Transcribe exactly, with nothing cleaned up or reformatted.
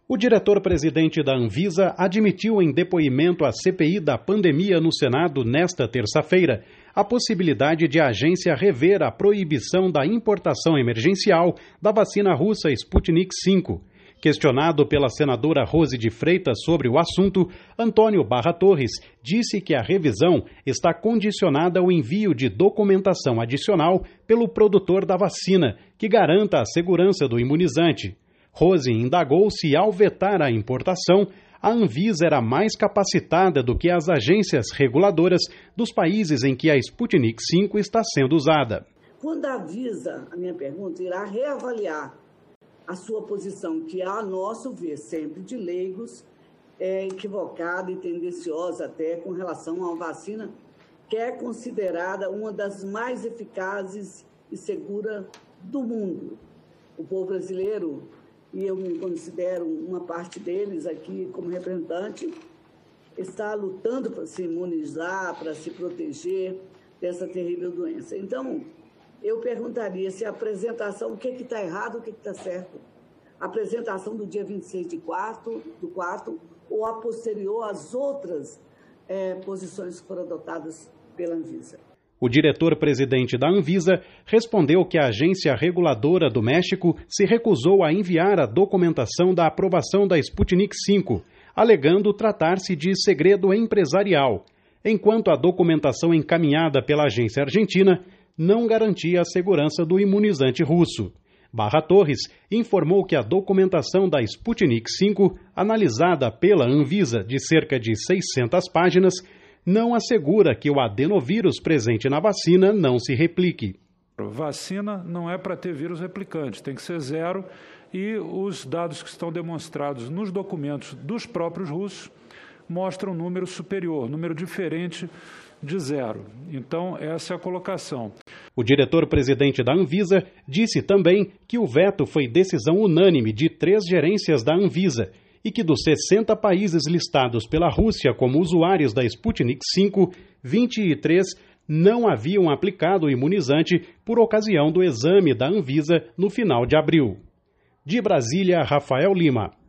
O diretor-presidente da Anvisa admitiu em depoimento à C P I da pandemia no Senado nesta terça-feira a possibilidade de a agência rever a proibição da importação emergencial da vacina russa Sputnik cinco. Questionado pela senadora Rose de Freitas sobre o assunto, Antônio Barra Torres disse que a revisão está condicionada ao envio de documentação adicional pelo produtor da vacina, que garanta a segurança do imunizante. Rose indagou se, ao vetar a importação, a Anvisa era mais capacitada do que as agências reguladoras dos países em que a Sputnik cinco está sendo usada. Quando a Anvisa, a minha pergunta, irá reavaliar a sua posição, que, a nosso ver, sempre de leigos, é equivocada e tendenciosa até com relação a uma vacina que é considerada uma das mais eficazes e seguras do mundo. O povo brasileiro, e eu me considero uma parte deles aqui como representante, está lutando para se imunizar, para se proteger dessa terrível doença. Então, eu perguntaria se a apresentação, o que está errado, o que está certo? A apresentação do dia vinte e seis de quarto, do quarto, ou a posterior às outras é, posições que foram adotadas pela Anvisa. O diretor-presidente da Anvisa respondeu que a agência reguladora do México se recusou a enviar a documentação da aprovação da Sputnik cinco, alegando tratar-se de segredo empresarial, enquanto a documentação encaminhada pela agência argentina não garantia a segurança do imunizante russo. Barra Torres informou que a documentação da Sputnik cinco, analisada pela Anvisa de cerca de seiscentas páginas, não assegura que o adenovírus presente na vacina não se replique. Vacina não é para ter vírus replicante, tem que ser zero, e os dados que estão demonstrados nos documentos dos próprios russos mostram um número superior, número diferente de zero. Então, essa é a colocação. O diretor-presidente da Anvisa disse também que o veto foi decisão unânime de três gerências da Anvisa e que dos sessenta países listados pela Rússia como usuários da Sputnik cinco, vinte e três não haviam aplicado o imunizante por ocasião do exame da Anvisa no final de abril. De Brasília, Rafael Lima.